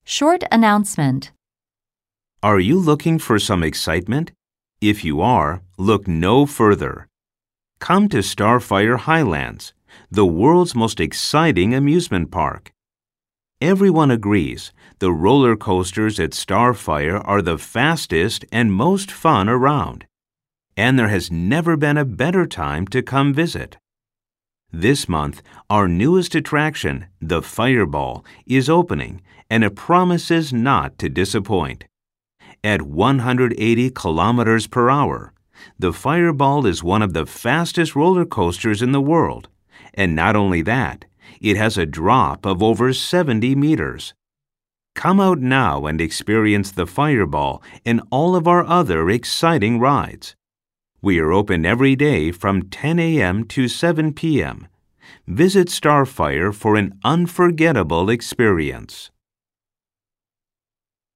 Short announcement. Are you looking for some excitement? If you are, look no further. Come to Starfire Highlands, the world's most exciting amusement park. Everyone agrees the roller coasters at Starfire are the fastest and most fun around, and there has never been a better time to come visit. This month, our newest attraction, the Fireball, is opening, and it promises not to disappoint. At 180 kilometers per hour, the Fireball is one of the fastest roller coasters in the world, and not only that, it has a drop of over 70 meters. Come out now and experience the Fireball and all of our other exciting rides. We are open every day from 10 a.m. to 7 p.m. Visit Starfire for an unforgettable experience.